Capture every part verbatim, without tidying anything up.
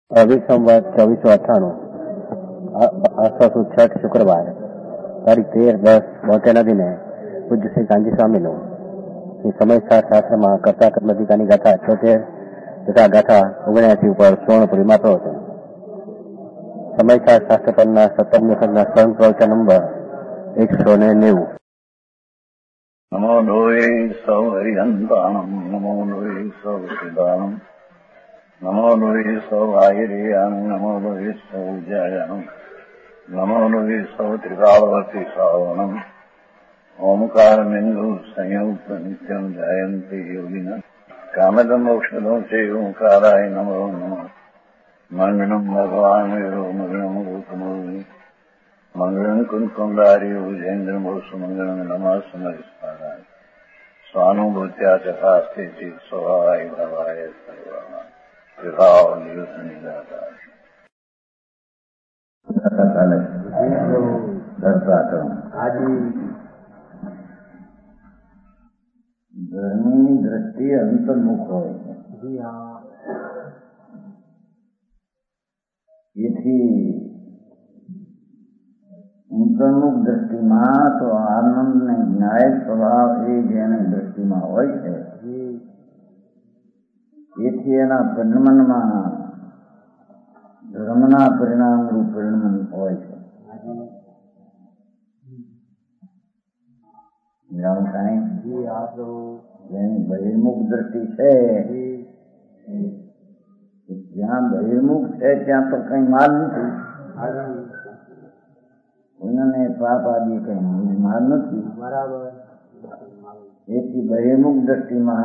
रवि संवत चौबीस सौ अठाणु आसो छठ शुक्रवार तारीख तेर दस बोतेर दिने पूज्य श्री कांजी स्वामी नु श्री समयसार शास्त्र में कर्ता कर्मधिका गाथा अठोतेर तथा गाथा ओगण्यासी पर स्वर्णपुरी में प्रवचन समयसार शास्त्र पर सत्तरमी वखत स्वर्ण प्रवचन नंबर एक सौ ने नेव। नमो लोये सौ हरिहंताणम नमो लोये सौ सिदानम नमो लोये सौ आयरियान नमो लोये सौ जयनम नमो लोये सौ त्रिकालवती सावनम ओमकार बिंदु संयुक्त नित्यम जयंती योगिना कामदम मोक्षदम से ओंकाराय नमो नमः मंगलम भगवान वीरो मंगलम रूपमोहि मंगलम कुंकुमधारी उजेन्द्र मोसु मंगलम नमः समरिस्ताराय स्वानुभूत्या तथास्ते चित स्वभावाय भवाय सर्वमा विभाव नियुक्त निजाता ધર્મની દ્રષ્ટિ અંતર્મુખ હોય એથી અંતર્મુખ દ્રષ્ટિમાં તો આનંદ ને ન્યાય સ્વભાવ એ જેની દ્રષ્ટિમાં હોય છે એથી એના પરિણમનમાં ધર્મના પરિણામરૂપ પરિણમન હોય છે. જેની બહિર્મુખ દ્રષ્ટિ છે જ્યાં બહિર્મુખ છે ત્યાં તો કઈ માલ નથી, પુણ્યને પાપ આદિ કઈ માલ નથી. બરાબર. એથી બહિર્મુખ દ્રષ્ટિમાં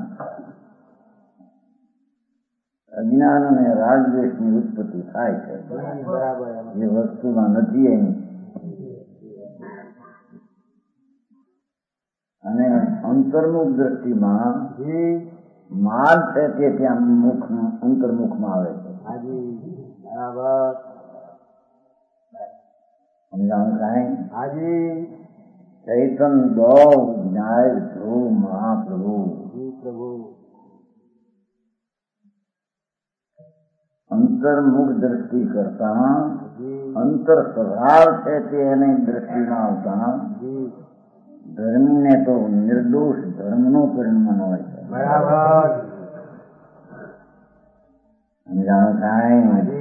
અજ્ઞાન અને રાગદ્વેષની ઉત્પત્તિ થાય છે. એ વસ્તુમાં નથી એની. અને અંતર્મુખ દ્રષ્ટિમાં માલ છે તે ત્યાં મુખ અંતર્મુખમાં આવે છે. સમજાવું કાંઈ? હાજી. ચૈતન દો ન્યાય ધ્રુવ મહાપ્રભુ પ્રભુ અંતર્મુખ દ્રષ્ટિ કરતા અંતર સ્વભાવ છે તે એની દ્રષ્ટિમાં આવતા ધર્મીને તો નિર્દોષ ધર્મનું પરિણમન હોય છે. બરાબર. સમજાણું કાંઈ?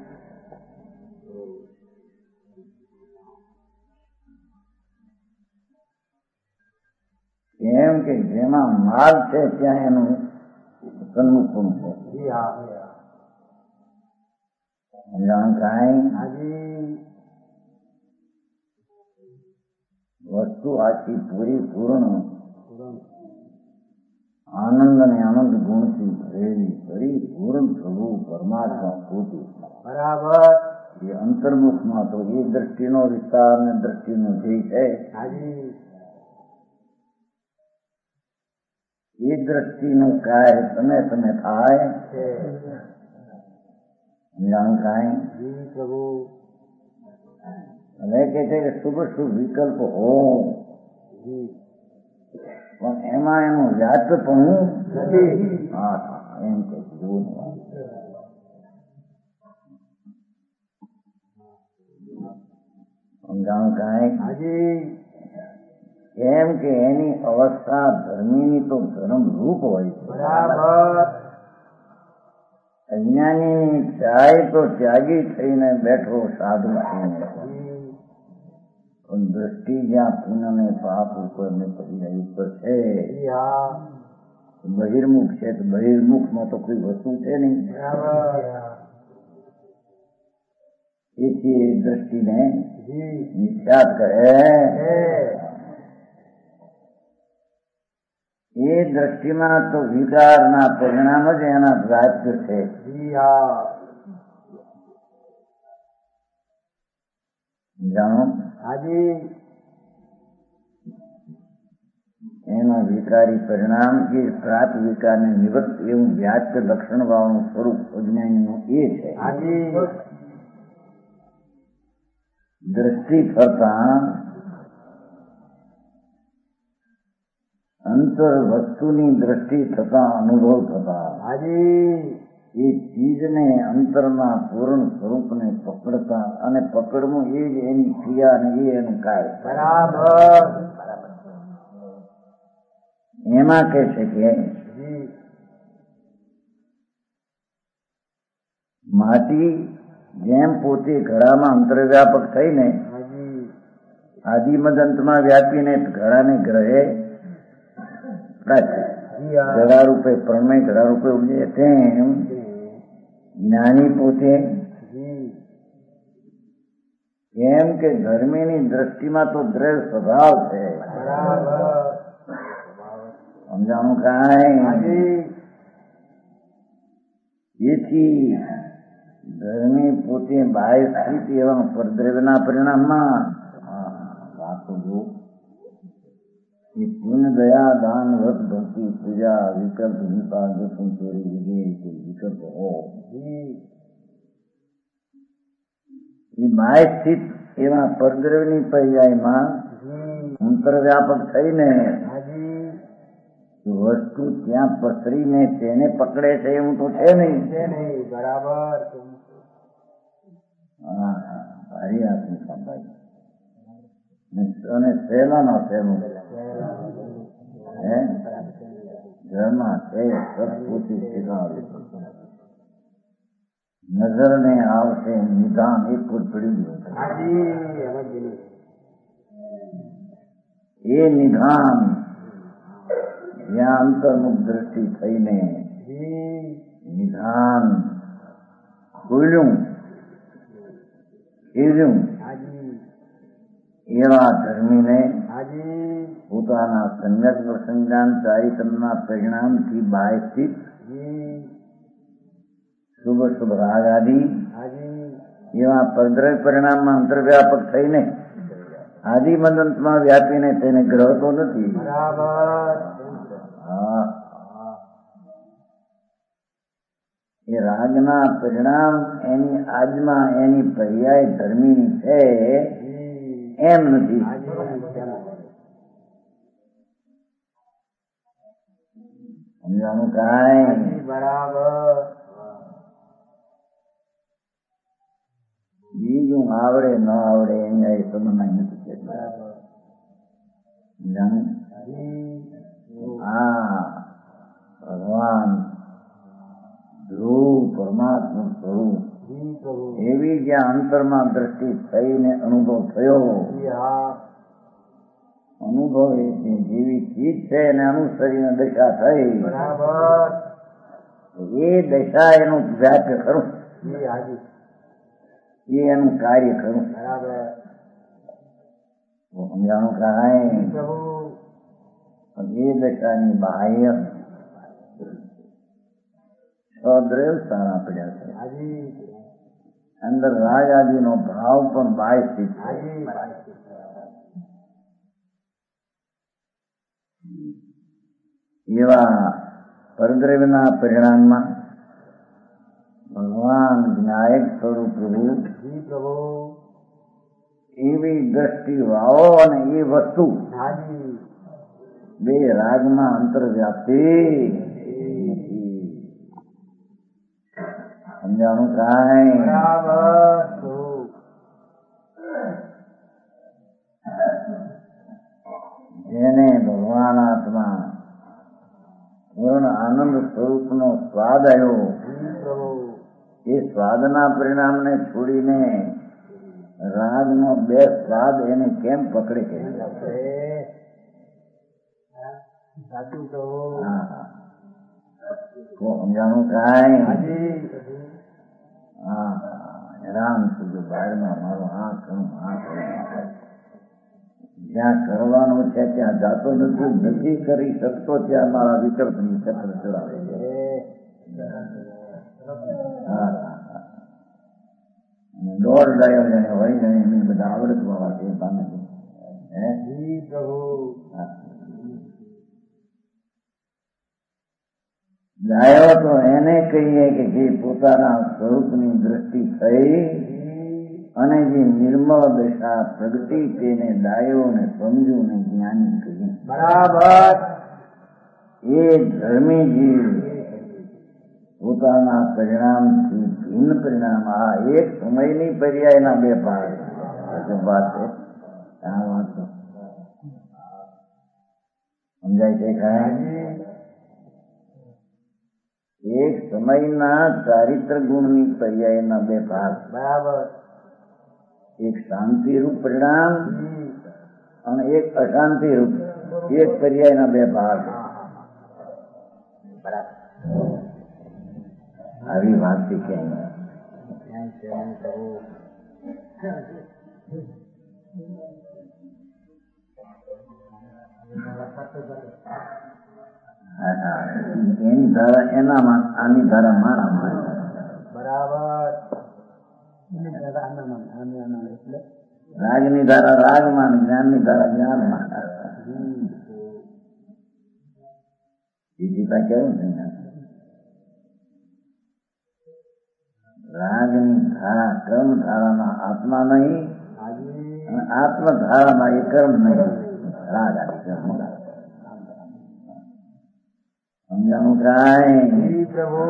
કેમ કે જેમાં માલ છે ત્યાં એનું સન્મુખ છે. સમજાણું કાંઈ? વસ્તુ આખી પૂરી પૂર્ણ આનંદ અને આનંદ ગુણથી ભરેલી પરિપૂર્ણ પ્રભુ પરમાત્મા પોતે. બરાબર. એ અંતર્મુખમાં તો એ દ્રષ્ટિનો વિસ્તાર ને દ્રષ્ટિનો ધ્યેય છે. એ દ્રષ્ટિનું કાર્ય તમે તમે થાય. સમજાણું કાંઈ? પ્રભુ અને કે છે કે શુભ શુભ વિકલ્પ હો પણ એમાં એનું વ્યાજપણું નથી. હા એમ કે સમજાણું કાંઈ? હાજી. કેમ કે એની અવસ્થા ધર્મીની તો ધર્મ રૂપ હોય છે. બરાબર. અજ્ઞાનીની ચાય તો ત્યાગી થઈને બેઠો સાધુ થઈને પણ દ્રષ્ટિ જ્યાં પુણ્ય ને પાપ ઉપર ને પર્યાય ઉપર છે બહિર્મુખ છે તો બહિર્મુખમાં તો કોઈ વસ્તુ છે નહીં. એથી એ દ્રષ્ટિને નિષાદ કરે. એ દ્રષ્ટિમાં તો વિકારના પરિણામ જ એના ગ્રાહ્ય છે. જાણો? હાજી. એના વિકારી પરિણામ એ પ્રાત વિકારને નિવૃત્ત એવું વ્યાજ્ય લક્ષણ વાળું સ્વરૂપ અજ્ઞાનીનું એ છે. હાજી. દ્રષ્ટિ ફરતા અંતર વસ્તુની દ્રષ્ટિ થતા અનુભવ થતા હાજી એ ચીજને અંતરના પૂર્ણ સ્વરૂપને પકડતા અને પકડવું એ જ એની ક્રિયા અને એ એનું કાર્ય. બરાબર. એમાં કહે છે કે માટી જેમ પોતે ઘડામાં અંતર્વ્યાપક થઈને આદિમદ અંતમાં વ્યાપીને ઘડાને ગ્રહે ઘડા રૂપે પ્રણમય ઘડા રૂપે ઉપજે તેમ જ્ઞાની પોતે એમ કે ધર્મીની દ્રષ્ટિમાં તો દ્રઢ સ્વભાવ છે. સમજાણું કાંઈ? એથી ધર્મી પોતે બાહ્ય સ્થિત એવા પરદ્રવ્યના પરિણામમાં વાતો જો એ પુણ્ય દયા દાન વ્રત ભક્તિ પૂજા વિકલ્પ હિંસા જપન ચોરી વગેરે વિકલ્પ હો એ બાહ્ય સ્થિત એવા પરદ્રવ્યની પર્યાયમાં અંતર્વ્યાપક થઈને વસ્તુ ત્યાં પસરીને તેને પકડે છે એવું તો છે નહીં. બરાબર. હા સારી આપની સંભાઈ અને સહેલા ના સહેલું હે ઘરમાં છે સત્પુતી શીખાવે નજર ને આવશે નિદાન એક પર પડી ગયું. એ નિદાન જ્યાં અંતર્મુખ દ્રષ્ટિ થઈને નિધાન ખુલ્યું ખીલ્યું એવા ધર્મીને પોતાના સંગત પ્રસંગાન ચારિત્રના પરિણામથી બાહ્યસ્થિત શુભ શુભ રાગ આદિ એવા પરદ્રવ્ય પરિણામમાં અંતર્વ્યાપક થઈને આદિ મદંતમાં વ્યાપીને તેને ગ્રહતો નથી. હા એ રાગના પરિણામ એની આજમાં એની પર્યાય ધર્મીની છે એમ નથી. સમજાનું કાંઈ? બરાબર. બીજું આવડે ન આવડે એની એ સમજમાં નથી. સમજાનું? હા ભગવાન ધ્રુવ પરમાત્મા સ્વરૂપ એવી જ્યાં અંતરમાં દ્રષ્ટિ થઈને અનુભવ થયો અનુભવ જેવી ચીજ છે એને અનુસરીને દશા થઈ એ દશા એનું વ્યાપ્ય ખરું એ એનું કાર્ય ખરું. સમજાણું કાંઈ? એ દશાની બાહ્ય સદ્રવ સારા પડ્યા છે. અંદર રાગ આદિનો ભાવ પણ બાહ્ય સ્થિત છે. એવા પરદ્રવ્યના પરિણામમાં ભગવાન વિનાયક સ્વરૂપ પ્રભુ એવી દ્રષ્ટિ વાવો અને એ વસ્તુ બે રાગમાં અંતર્વ્યાપી. સમજાણું કાંઈ? જેને ભગવાન આત્મા પૂર્ણ આનંદ સ્વરૂપનો સ્વાદ આવ્યો એ સ્વાદના પરિણામને છોડીને રાગનો બે સ્વાદ એને કેમ પકડે કે સમજાણું કાંઈ? હા હેરાન સુધી બહારમાં મારું આ કરું આ કરું જ્યાં કરવાનું છે ત્યાં જાતો નથી નથી કરી શકતો ત્યાં મારા વિકલ્પની ચક્ર ચડાવે છે. દોઢ ડાયો જાણે હોય જાણે બધા આવડત વાળા છે પામે હે પ્રભુ. ડાયો તો એને કહીએ કે જે પોતાના સ્વરૂપની દ્રષ્ટિ થઈ અને જે નિર્મળ દશા પ્રગટી તેને ડાયો ને સમજુ ને જ્ઞાની કહીએ. બરાબર. એ ધર્મી જીવ પોતાના પરિણામથી ભિન્ન પરિણામ. આ એક સમયની પર્યાયના બે ભાગ વાત છે. આ વાત સમજાય છે કાંઈ? એક સમયના ચારિત્ર ગુણની પર્યાયના બે ભાગ. બરાબર. એક શાંતિ રૂપ પરિણામ અને એક અશાંતિ રૂપ. એક પર્યાયના બે ભાગ. બરાબર. આવી વાત શીખ્યા. એની ધારા એનામાં, આની ધારા મારામાં. બરાબર. રાગની ધારા રાગમાં, જ્ઞાનની ધારા જ્ઞાનમાં. બીજી પાસે કેવું છે? રાગની ધારા કર્મ ધારામાં આત્મા નહીં અને આત્મ ધારામાં એ કર્મ નહીં. રાગ આદિ કર્મ. સમજાણું કાંઈ? પ્રભુ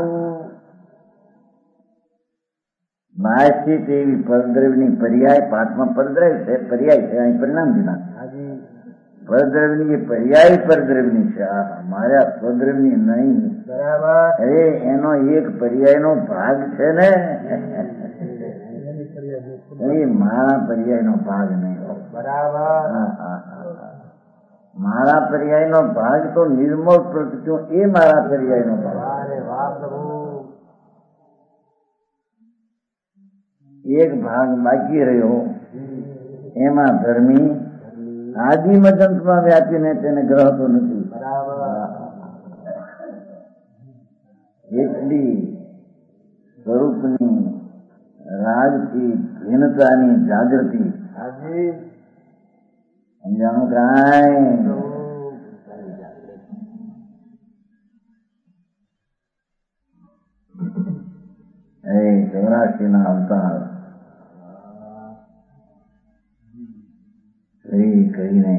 માયથી તેવી પરદ્રવ્યની પર્યાય. પાઠમાં પરદ્રવ્ય છે, પર્યાય છે, અહીં પરિણામ દીધા. પરદ્રવ્યની એ પર્યાય પરદ્રવ્યની છે. મારે આ સ્વદ્રવ્યની નહીં. બરાબર. અરે એનો એક પર્યાયનો ભાગ છે ને, એ મારા પર્યાયનો ભાગ નહીં. બરાબર. મારા પર્યાયનો ભાગ તો નિર્મળ પ્રગટ્યો, એ મારા પર્યાયનો ભાગ. અરે વાહ પ્રભુ. એક ભાગ બાકી રહ્યો, એમાં ધર્મી આદિમજંતમાં વ્યાપીને તેને ગ્રહતો નથી. બરાબર. એટલી સ્વરૂપની રાજથી ભિન્નતાની જાગૃતિ. સમજાણું કાંઈ? એ ચોરાશીના અવતાર શ્રી કહીને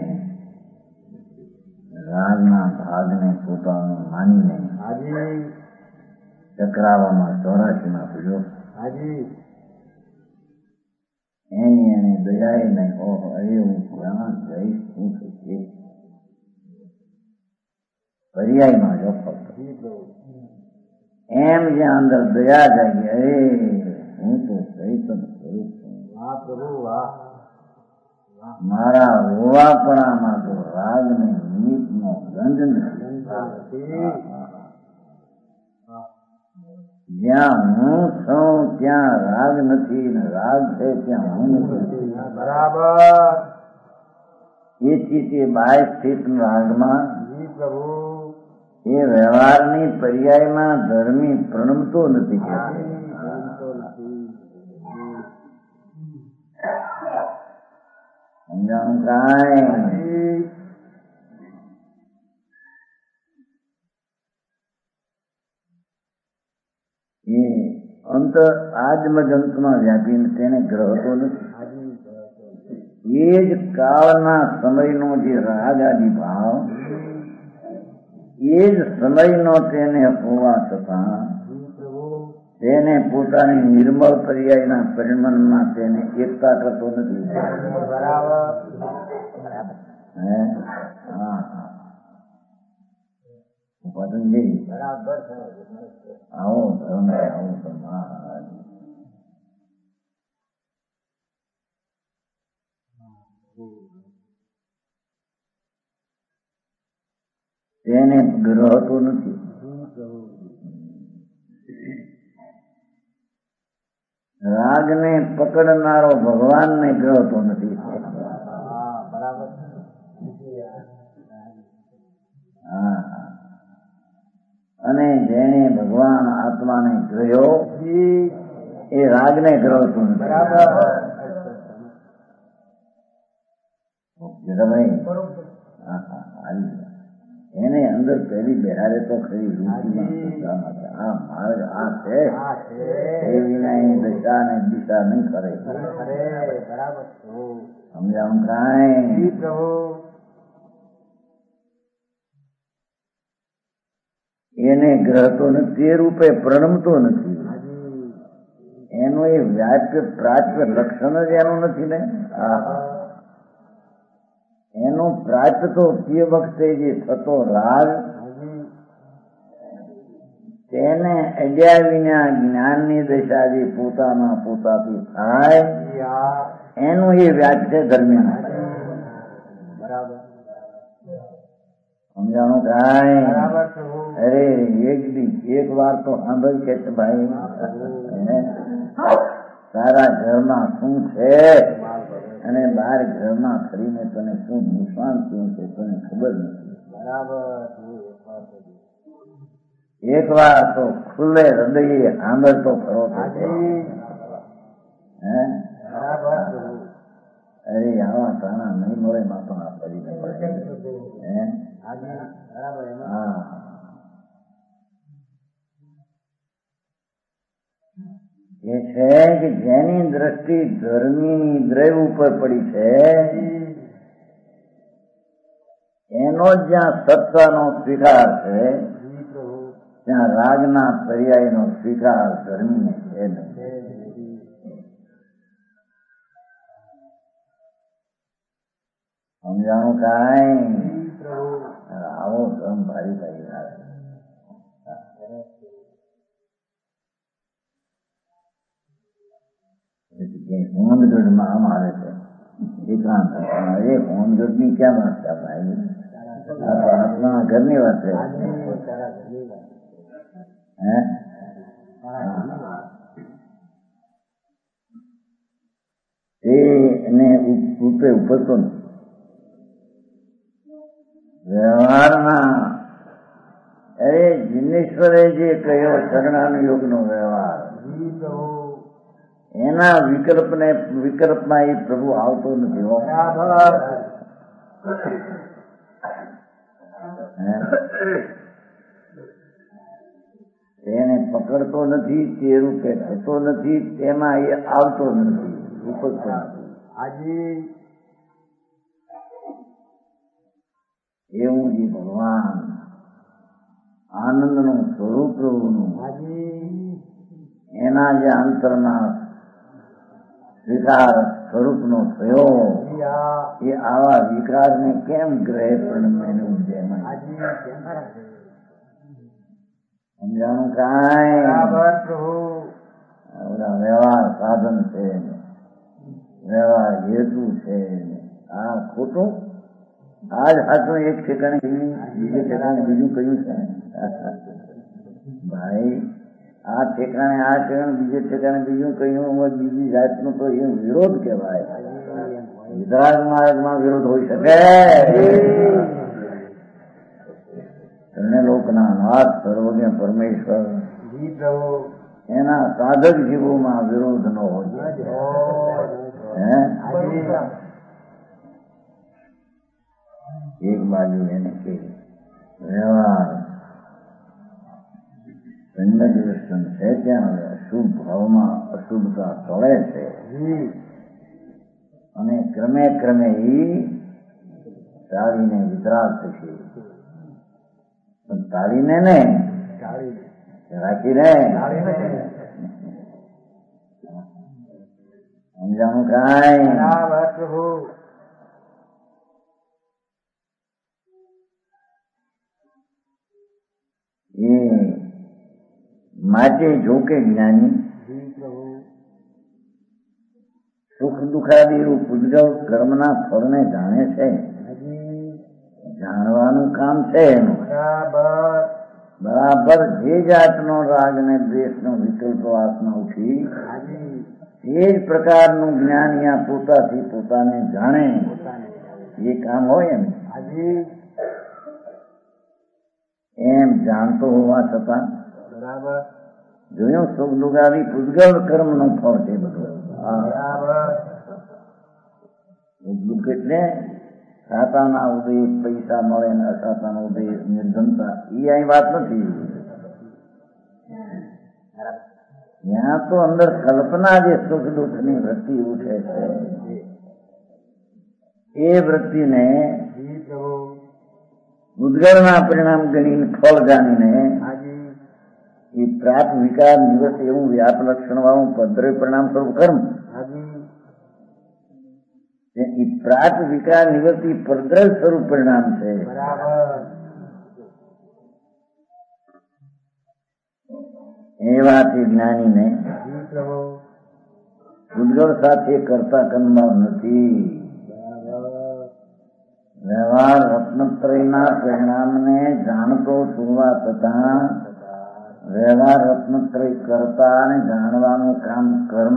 રાગના ભાગને પોતાનું માનીને ચક્રાવામાં ચોરાશીમાં પૂર્યો. એની એને દયાએ નહીં. ઓહો, અરે હું ક્યાં જઈશ, શું થશે? પર્યાયમાં જો ફક્ત એમ જ્યાં અંદર દયા જાગી, અરે હું તો ચૈતન સ્વરૂપ છું. મારા હોવાપણામાં તો રાગ ને નિમિત્તનો ગંધ નથી. જ્યાં હું છું ત્યાં રાગ નથી, ને રાગ છે ત્યાં હું નથી. બરાબર. એથી તે બાય સ્થિત રાગમાં પ્રભુ એ વ્યવહારની પર્યાયમાં ધર્મી પ્રણમતો નથી. સમજાણું કાંઈ? એ અંત આજમજંતમાં વ્યાપીને તેને ગ્રહતો નથી. એ જ કાળના સમયનો જે રાગ આદિ ભાવ, એ જ સમયનો તેને હોવા છતાં તેને પોતાની નિર્મળ પર્યાયના પરિણમમાં તેને એકતા કરતો નથી. હે હા હા પતંજલિ આવો તમે આવો તો મહારાજ તેને ગ્રહતો નથી. રાગને પકડનારો ભગવાનને ગ્રહતો નથી. હા અને જેને ભગવાન આત્માને ગ્રહ્યો એ રાગને ગ્રહતો નથી. એને અંદર પહેલી બિહારે તો ખરી રૂચિમાં આ માર્ગ આ છે એ વિના એની દશા ને દિશા નહીં કરે. સમજાવું કાંઈ? એને ગ્રહતો નથી, તે રૂપે પ્રણમતો નથી. એનું એ વ્યાપ્ય પ્રાચ્ય લક્ષણ જ એનું નથી ને. એનું પ્રાચ્ય તો તે વખતે જે થતો રાગ તેને અડ્યા વિના જ્ઞાનની દશા જે પોતાના પોતાથી થાય એનું એ વ્યાજ્ય દરમિયાન સમજાણું કાંઈ? અરે એક દી એક વાર તો સાંભળ કે ભાઈ તારા ઘરમાં શું છે અને બહાર ઘરમાં ફરીને તને શું નુકસાન થયું છે તને ખબર નથી. એક વાર તો ખુલ્લે હૃદયે સાંભળતો ખરો હે. અરે આવા તાણા નહીં મળે માં તો આ ફરીને પડે. હા એ છે કે જેની દ્રષ્ટિ ધર્મીની દ્રવ્ય ઉપર પડી છે એનો જ્યાં સત્તાનો સ્વીકાર છે ત્યાં રાગના પર્યાયનો સ્વીકાર ધર્મીને છે નહીં. સમજાણું કાંઈ? આવો ધર્મ ભારી ભાઈ આવે. હોમગઢમાં આમ આવે છે એકાંત. એ હોમગઢ ની ક્યાં વાત છે ભાઈ? આપણા ઘરની વાત છે. હે એને ઉપે ઉપરતો વ્યવહારના અરે જીનેશ્વરે જે કહ્યો શરણાનુયોગ નો વ્યવહાર એના વિકલ્પ ને વિકલ્પમાં એ પ્રભુ આવતો નથી. એને પકડતો નથી, તે રૂપે થતો નથી, તેમાં એ આવતો નથી, ઉપજતો નથી. એવું જે ભગવાન આનંદનું સ્વરૂપ પ્રભુનું એના જે અંતરના વિકાર સ્વરૂપનો થયો એ આવા વિકારને કેમ ગ્રહે પણ એને ઉજ્જૈમાં સમજાણું કાંઈ? બધા વ્યવહાર સાધન છે, વ્યવહાર હેતુ છે. આ ખોટું આજ સાચું એક ઠેકાણે બીજે ઠેકાણે બીજું કયું છે ભાઈ? આ ઠેકાણે આ ઠેકાણે બીજે ઠેકાણે બીજું કહ્યું બીજી જાતનું તો એ વિરોધ કહેવાય. વિતરાગ માર્ગમાં વિરોધ હોઈ શકે? તમને લોકના નાથ સર્વજ્ઞ પરમેશ્વર એના સાધક જીવોમાં વિરોધ ન હોય. એક બાજુ એને કે વ્યવહાર દર્શન છે ત્યાં અશુભ ભાવમાં અશુભતા તળે છે અને ક્રમે ક્રમે એ તાળીને વિતરાગ થશે. પણ તાળીને ને રાખીને સમજાણું કાંઈ? એ માટે જોકે જ્ઞાની સુખ દુઃખાદી રૂપ ઉદ્ગવ કર્મના ફળને જાણે છે. જાણવાનું કામ છે એનું બરાબર. જે જાતનો રાગ ને દ્વેષનો વિકલ્પ આત્મા ઉઠી તે જ પ્રકારનું જ્ઞાન અહીંયા પોતાથી પોતાને જાણે એ કામ હોય ને એમ જાણતો હોવા છતાં જોયું સુખ દુઃખાદી પૂજગલ કર્મ નો ફળ છે બધું. દુઃખ એટલે સાતાના ઉદય પૈસા મળે ને અસાતાનો ઉદય નિર્ધનતા એ અહીં વાત નથી. ત્યાં તો અંદર કલ્પના જે સુખ દુઃખ ની વૃત્તિ ઉઠે છે એ વૃત્તિને ઉદ્ગળના પરિણામ ગણીને ફળ જાણીને એ પ્રાત વિકાર નિવૃત્ત એવું વ્યાપ લક્ષણ વાળું પદ્રવ્ય પરિણામ સ્વરૂપ કર્મ. એ પ્રાત વિકાર નિવૃત્તિ પદ્રવ્ય સ્વરૂપ પરિણામ છે. એવાથી જ્ઞાનીને ઉદ્ગળ સાથે કરતા કર્મભાવ નથી. વ્યવહાર રત્નત્રયના પરિણામને જાણતો સુરવા થતા વ્યવહાર રત્નત્રય કરતા અને જાણવાનું કામ કર્મ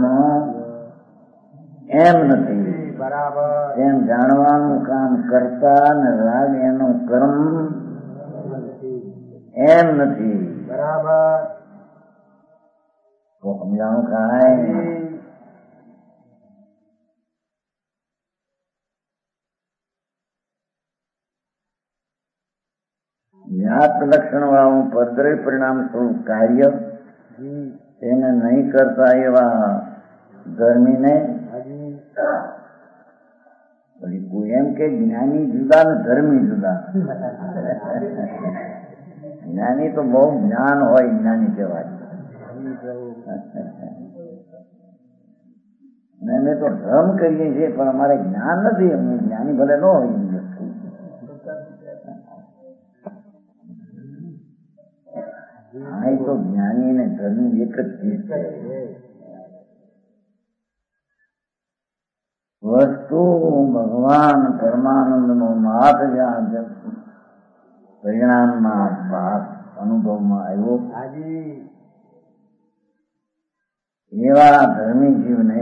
એમ નથી. એમ જાણવાનું કામ કરતા અને રાગ એનું કર્મ એમ નથી. બરાબર તો સમજાણું કાંઈ વ્યાપ લક્ષણ વાળું પદ્રવ્ય પરિણામ સ્વરૂપ કાર્ય એને નહીં કરતા એવા ધર્મીને એમ કે જ્ઞાની જુદા ને ધર્મી જુદા. જ્ઞાની તો બહુ જ્ઞાન હોય જ્ઞાની કહેવાય. અમે તો ધર્મ કરીએ છીએ પણ અમારે જ્ઞાન નથી. અમને જ્ઞાની ભલે ન હોય. હા તો જ્ઞાની ને ધર્મી એક જ ચીજ છે. વસ્તુ ભગવાન પરમાનંદ નો માત જ્યાં પરિણામમાં ભાગ અનુભવમાં આવ્યો એવા ધર્મી જીવને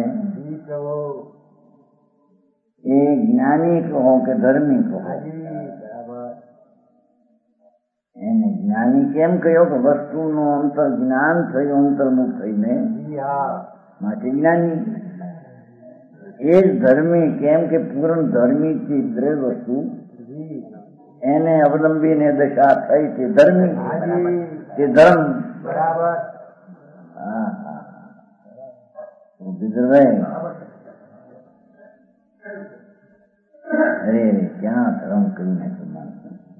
એ જ્ઞાની કહો કે ધર્મી કહો એને જ્ઞાની કેમ કહ્યો કે વસ્તુનું અંતર જ્ઞાન થયું અંતર્મુખ થઈને માટે જ્ઞાની. એ જ ધર્મી કેમ કે પૂર્ણ ધર્મી છે. દ્રવ્ય વસ્તુ એને અવલંબીને દશા થઈ છે ધર્મી તે ધર્મ. બરાબર. હા હા અરે અરે ક્યાં ધર્મ કરી નાખ્યું માણસ.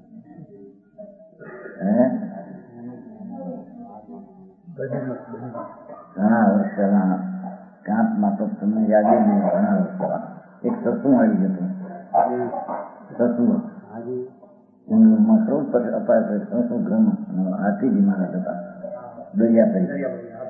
ઘણા વર્ષ પહેલા કાંપમાં તો તમને યાદ નહીં. ઘણા વર્ષ પહેલા એક સસું આવી જતું. સસું સૌ અપાય સસું ગ્રહ હાથીજી મહારાજ હતા. દરિયા તરીકે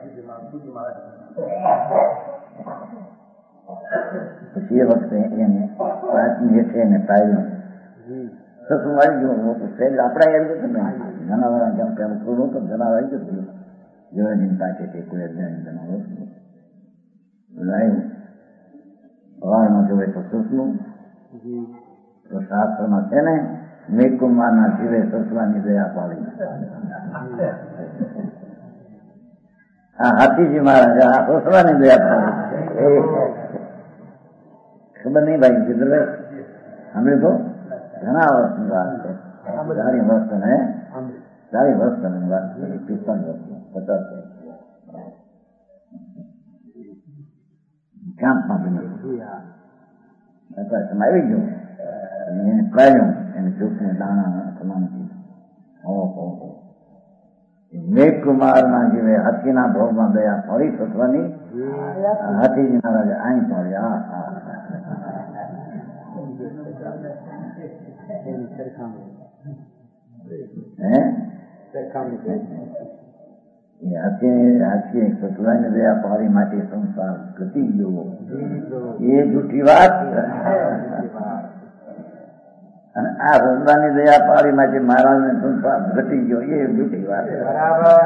પછી એ વખતે એને પાંચમી હેઠે એને પાડ્યું. સસું આવી ગયું. સહેજ આપડા આવી જતું ને જનાવર જેમ પેલું થોડું તો જનાવર આવી જતું. જોવાની પાસે કે કોઈ અજ્ઞાની જનાવર લાવ્યું. સવારમાં જોવે તો સસલું. તો શાસ્ત્રમાં છે ને મેઘકુમાર ના જીવે સસલાની દયા પાડી. હા હાથીજી મહારાજ આ સસલાની દયા પાડી. ખબર નહીં ભાઈ જીતલે સાંભળ્યું તો ઘણા વર્ષની વાત છે. સારી વર્ષ ને સારી વર્ષ ની વાત છે. પિસ્તાલીસ વર્ષની પચાસ વર્ષ કાંપમાં બન્યું. આવી ગયું એને પાડ્યું. એને ચૂકને દાણા તમામ ઓહો મેઘકુમાર ના જીવે હાથીના ભાવમાં ગયા ફરી સસવાની હાથીજી મહારાજ આઈ પડે. હા હા હાથી સસલાની દયા પાડી માટે સંસાર ઘટી ગયો એ જૂઠી વાત. અને આ સસલાની દયા પાડી માટે મહારાજ ને સંસાર ઘટી ગયો એ જૂઠી વાત. બરાબર.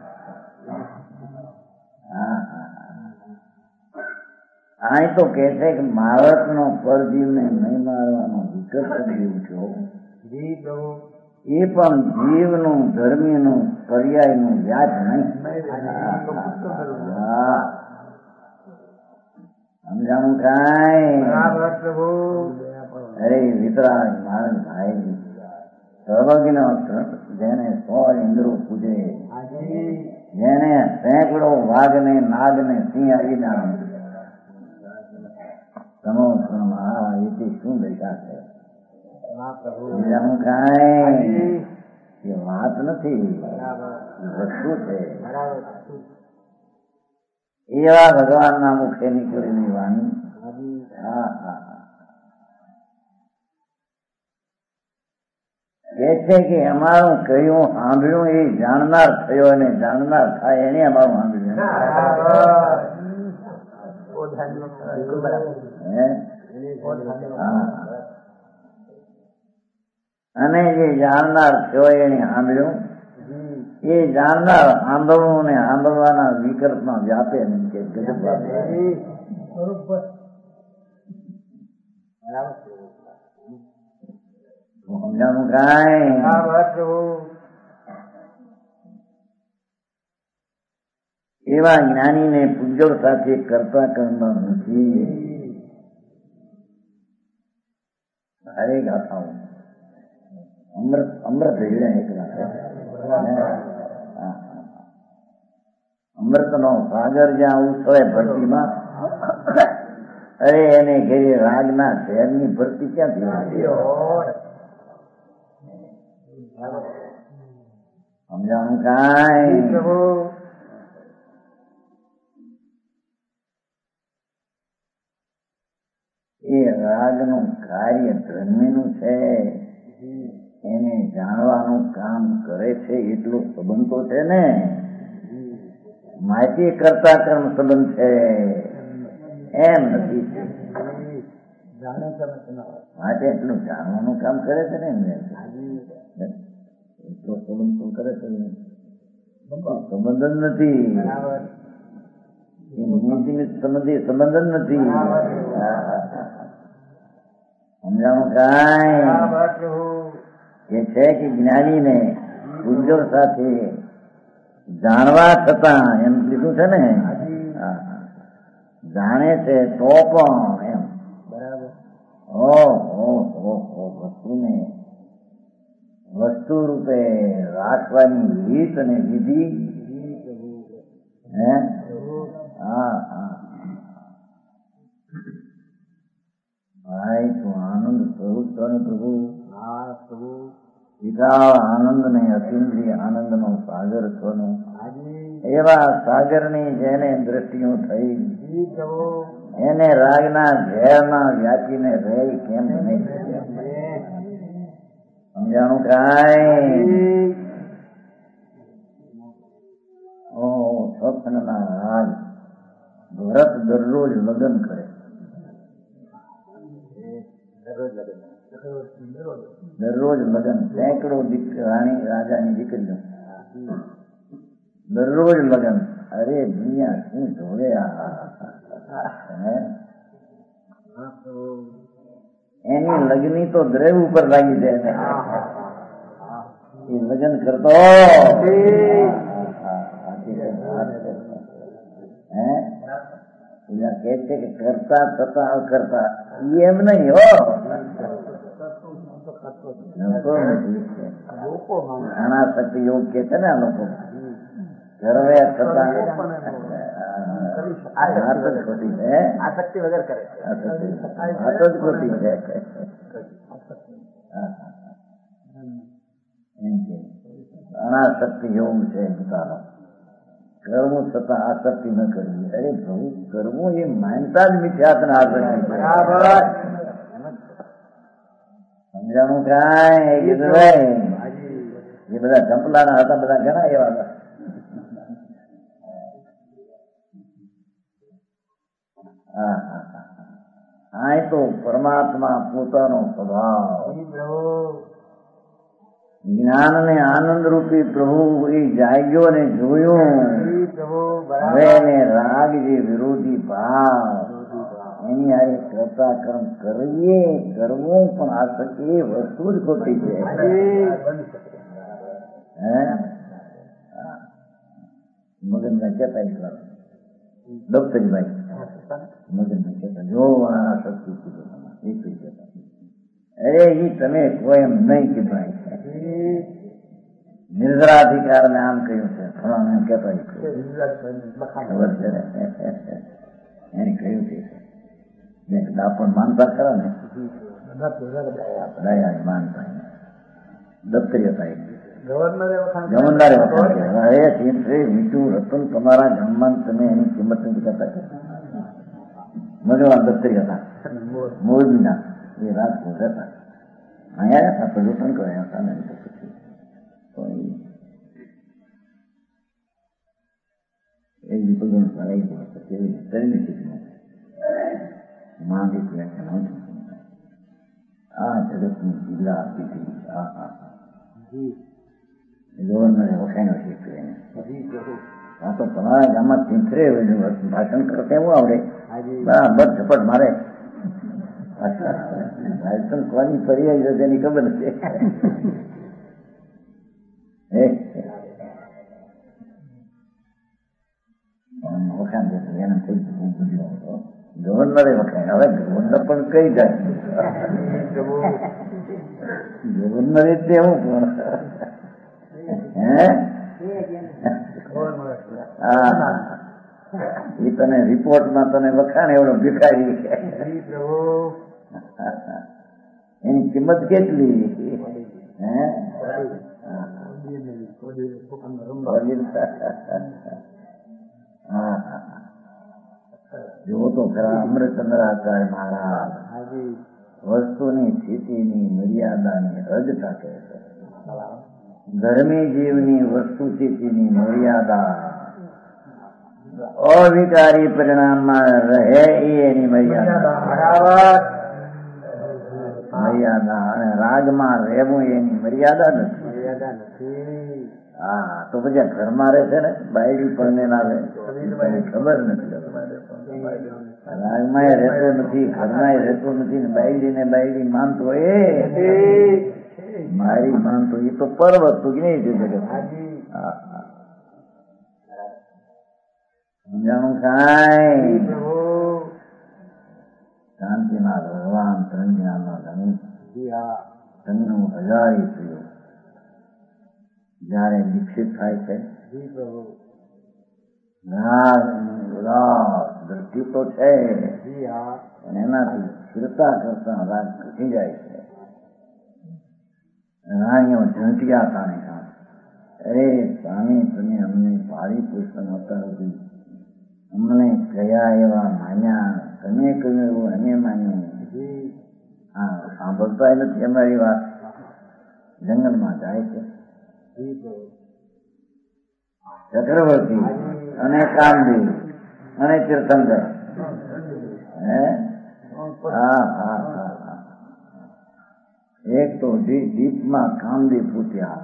હા અહીં તો કે છે કે માણસ નો પરજીવને નહીં મારવાનો વિકલ્પ જીવ છો. એ પણ જીવનું ધર્મીનું પર્યાયનું વ્યાજ નહીં. સમજાણું કાંઈ? અરે વિતરાગ માણસ ભાઈ સર્વજ્ઞ જેને સો ઇન્દ્રો પૂજે, જેને સેંકડો વાઘને નાગને સિંહ આવીના સમો આ એથી શું દશા છે? કાંઈ એ વાત નથી, બરાબર વસ્તુ છે. બરાબર એવા ભગવાનના મુખે નીકળેલી વાણી. હાજી હા હા કે છે કે અમારું કહ્યું સાંભળ્યું એ જાણનાર થયો અને જાણનાર થાય એને અમારું સાંભળ્યું. હે? હા. અને જે જાણનાર થયો એને સાંભળ્યું, એ જાણનાર સાંભળવું ને સાંભળવાના વિકલ્પમાં વ્યાપે નહીં કે ગજબ વાત. સમજાણું કાંઈ? એવા જ્ઞાનીને પૂજ્યો સાથે કરતા કરનાર નથી. હરે ગાથાઓ અમૃત અમૃત રેડ્યા એકલા. અમૃત નો સાગર જ્યાં ઉછળે ભરતીમાં, અરે એને ઘેરે રાગના શહેરની ભરતી ક્યાંથી? સમજાણું કાંઈ? એ રાગનું કાર્ય ધર્મીનું છે, એને જાણવાનું કામ કરે છે એટલો સંબંધ તો છે ને. માહિતી કરતા કર્મ સંબંધ છે એમ નથી. માટે એટલું જાણવાનું કામ કરે છે ને એટલો સંબંધ તો કરે છે. સંબંધ જ નથી, સંબંધી સંબંધ જ નથી. સમજાણું કાંઈ? એ છે કે જ્ઞાનીને પૂજ્યો સાથે જાણવા છતાં એમ લીધું છે ને, જાણે છે તો પણ એમ વસ્તુને વસ્તુ રૂપે રાખવાની રીત અને વિધિ. હે? હા હા ભાઈ તું આનંદ સ્વરૂપ છો ને પ્રભુ. હા પ્રભુ વિશાળ આનંદ ને અતિન્દ્રિય આનંદ નો સાગર છો ને. એવા સાગર ની જેને દ્રષ્ટિઓ થઈ એને રાગના ઝેરના વ્યાપીને રહી કેમ નહીં? સમજાણું કાંઈ? ઓ સ્વપ્નના રાગ ભરત દરરોજ લગ્ન કરે. દરરોજ લગ્ન, સેંકડો રાણી રાજાની દીકરીઓ દરરોજ લગ્ન. અરે દુનિયા શું જોડે! એની લગ્ની તો દ્રવ ઉપર લાગી જાય. એ લગ્ન કરતો હે કે છે કે કરતા થતા અકર્તા એમ નહીં હો. અનાસક્તિ યોગ કે છે ને આ લોકો સર્વે થતા વાત જ ખોટી છે. આસક્તિ વગર કરે વાત જ ખોટી છે. અનાસક્તિ યોગ છે પોતાનો. કરવું છતાં આસક્તિ ન કરવી. અરે પ્રભુ કરવું એ માનતા જ મિથ્યાત્મક આસક્તિ. બરાબર સમજાણું કાંઈ? કીધું ભાઈ એ બધા ચંપલાના હતા, બધા ઘણા એવા હતા. હા હા હા તો પરમાત્મા પોતાનો સ્વભાવ જ્ઞાન ને આનંદ રૂપી પ્રભુ એ જાગ્યો ને જોયું. હવે એને રાગ જે વિરોધી ભાવ એની આ કરતા કર્મ કરીએ કરવું પણ આ શકે એ વસ્તુ જ ખોટી છે. હે મગનભાઈ કહેતા એક વાર દફતરીભાઈ મગનભાઈ કહેતા જો આ શક્તિ કીધું એ કહેતા અરે એ તમે કોઈ એમ નહીં કીધું. નિર્જરાધિકાર ને આમ કહ્યું છે ફલાણા એમ કહેતા ખબર છે એને કહ્યું છે. દાપણ માનતા ખરા ને દયા માનતા દફતરી હતા. ગવર્નરે વખાણ ગવર્નરે વખાણ કર્યા. હે તીર્થે મીઠું રતન તમારા ગામમાં તમે એની કિંમત નથી કરતા. મજવા દત્તરી હતા મોરબીના, એ રાજકોટ હતા. અહીંયા હતા પ્રદૂષણ કર્યા હતા ને પછી એ વિપુલ ભરાઈ ગયો પછી શરીરની સ્થિતિમાં મહાદીપ આ જગતની જિલ્લા દીધી. હા હા હા ગવર્નરે વખાણ્યો શીખ્યું એને. હા તો તમારા ગામમાં તીંથરે ભાષણ કરો કેવું આવડે? બરાબર ઝપટ મારે ભાષણ કોની ફરિયાદ છે તેની ખબર નથી. વખાણ જશે એને થઈ ગયું બધું. ગવર્નરે વખાણ. હવે ગવર્નર પણ કઈ જાય ગવર્નર એટલે એવું પણ હે હા એ તને રિપોર્ટમાં તને વખાણ એવડો ભિખારી એની કિંમત કેટલી? હે જુઓ તો ખરા અમૃતચંદ્રાચાર્ય મહારાજ વસ્તુની સ્થિતિની મર્યાદાની હદ સાથે છે. ધર્મી જીવની વસ્તુ સ્થિતિની મર્યાદા અવિકારી પરિણામમાં રહે એની મર્યાદા મર્યાદા અને રાગમાં રહેવું એની મર્યાદા નથી. હા તો પછી ઘરમાં રહે છે ને બાયડી પણ ના રહે ખબર નથી. રાગમાં રહેતો નથી, ઘરમાં રહેતો નથી ને બાયડી ને બાયડી માનતો એ મારી માનતો એ તો પર વસ્તુ કે નહીં છે જગત. સમજાણું કાંઈ? શાંતિના ભગવાન ત્રણ ધણી તનનું હજારી થયું જયારે દીક્ષિત થાય છે. દ્રષ્ટિ તો છે પણ એનાથી સ્થિરતા કરતા રાગ ઘટી જાય છે. રાણીઓ ઝંટિયા તાણે કામ અરે સ્વામી તમે અમને ભારી પુષ્પ નહોતા હતી, અમને કયા એવા માન્યા, તમે કહ્યું એવું અમે માન્યું. હા સાંભળતા નથી અમારી વાત. જંગલમાં જાય છે ચક્રવર્તી અને કામદેવ અને તીર્થંકર. હે હા હા હા એક તો દીપમાં કામદેવ પૂત્યા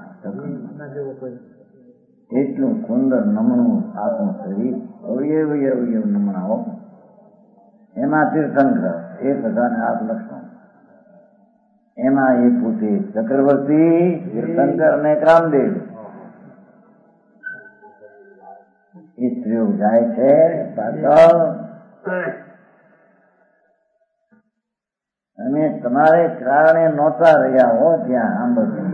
એટલું સુંદર નમણું આખું શરીર અવયવ અવયવ નમણાઓ. એમાં તીર્થંકર એક હજાર ને આઠ લક્ષણ. એમાં એ પોતે ચક્રવર્તી તીર્થંકર અને કામદેવ. એ સ્ત્રીઓ જાય છે પાછળ અમે તમારે કારણે નહોતા રહ્યા હો ત્યાં